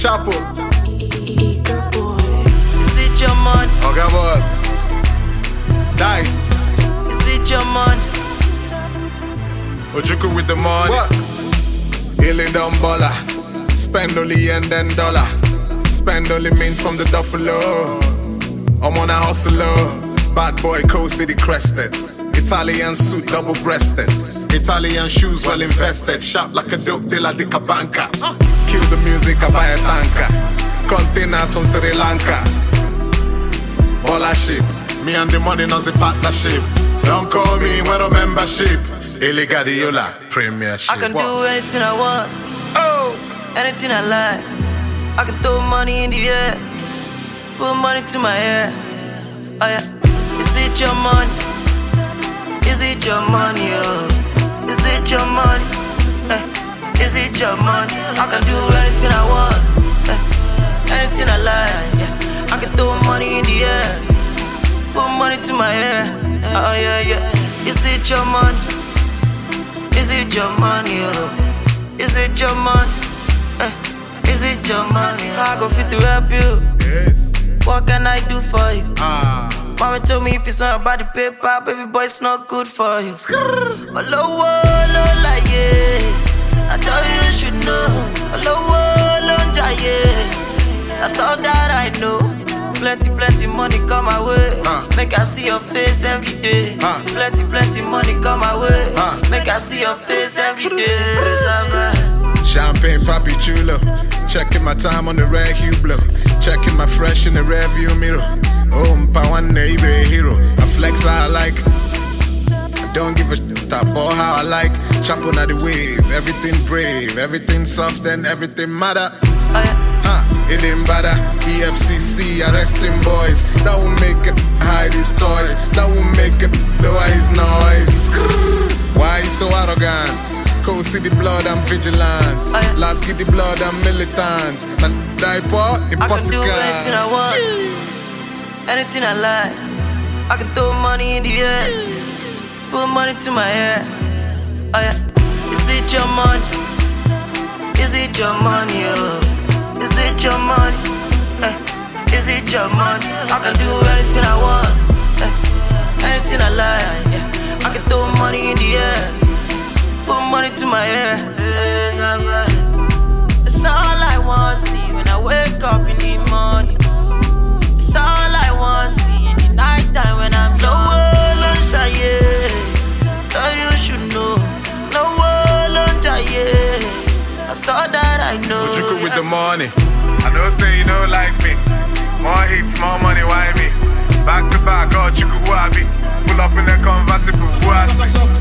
Chapo. Is it your money? Okay, boss. Dice. Is it your money? Ojuku with the money. What? Healing down baller. Spend only and then dollar. Spend only mean from the duffalo. I'm on a hustler. Bad boy, Coast City crested. Italian suit, double breasted. Italian shoes, well invested. Shop like a dope dealer, dick a banker. Kill the music, I buy a tanker. Containers from Sri Lanka. Baller ship. Me and the money, not the partnership. Don't call me when a membership. Illegadiola, premiership. I can do anything I want. Oh, anything I like. I can throw money in the air. Put money to my hair. Oh yeah. Is it your money? Is it your money, oh? Is it your money? Is it your money? I can do anything I want, anything I like, yeah. I can throw money in the air, put money to my hair, oh yeah, yeah. Is it your money? Is it your money, oh? Is it your money? Is it your money? I go fit to help you. Yes. What can I do for you? Mama told me if it's not about the paper, baby boy, it's not good for you. Hello, like yeah. I thought you should know. Hello, yeah. That's all that I know. Plenty money come my way. Make I see your face every day. Plenty money come my way. Make I see your face every day. Champagne Papi Chulo. Checking my time on the red Hublot. Checking my fresh in the rear view mirror. Oh, mpa one neighbor hero. I flex how I like. I don't give a shit. I ball how I like. Chop on the wave. Everything brave. Everything soft and everything matter. It didn't bother. EFCC arresting boys. That will make it hide his toys. That will make it lower his noise. Why he so arrogant? Coast City blood, I'm vigilant. Last Kitty blood, I'm militant. And diaper, impossible. I can do anything I want, anything I like. I can throw money in the air, put money to my hair. Oh yeah. Is it your money? Is it your money, oh? Is it your money? Is it your money? I can do anything I want, anything I like, yeah. I can throw money in the air, put money to my hair. It's all I want to see when I wake up in the morning. It's all I want to see in the night time when I'm low. You should know. That's all that I know. What you cook with the money? I know say you don't like me. More hits, more money, why me? Back to back, oh, you could wabi. Pull up in a convertible, what?